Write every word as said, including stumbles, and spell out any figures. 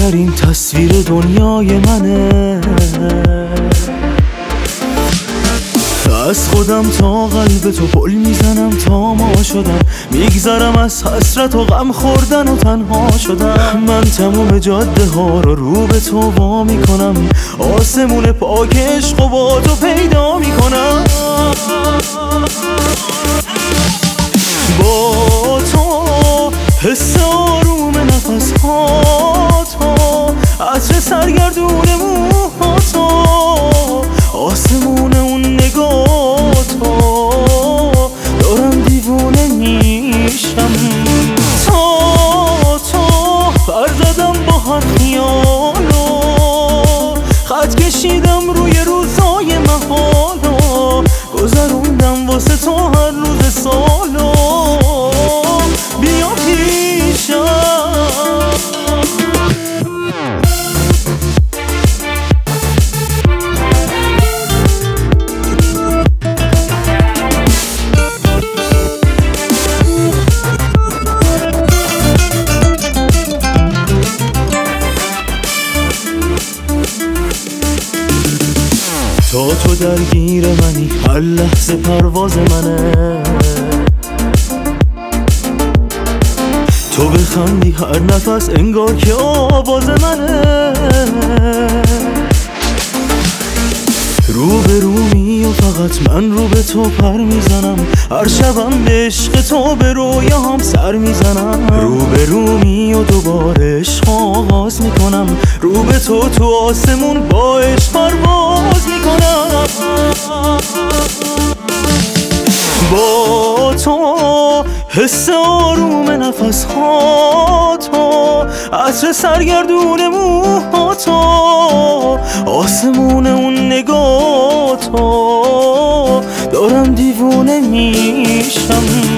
بهترین تصویر دنیای منه. از خودم تا قلب تو پل میزنم تا ما شدم، میگذرم از حسرت و غم خوردن و تنها شدم. من تموم جاده ها رو رو به تو وا میکنم، آسمون پاک عشق و با تو پیدا میکنم. با تو حس آروم نفس ها تو، عطر سرگردون موها تو، آسمون اون نگاه تو، دارم دیوونه میشم. تا تو پر زدم با هر خیالو، خط کشیدم روی روزای محالو، گذروندم واسه تو هر روز سالو. بیا پیشم تا تو درگیر منی، هر لحظه پرواز منه. تو بخندی هر نفس انگار که آواز منه. رو به رو می و فقط من رو به تو پر میزنم، هر شبم به عشق تو به رویاهم سر میزنم. رو به رو می و دوباره عشق آغاز میکنم، رو به تو تو آسمون با عشق پرواز میکنم. با تو حس آروم نفس ها تو، عطر سرگردون موها تو، آسمون اون نگاه تو، دارم دیوونه میشم.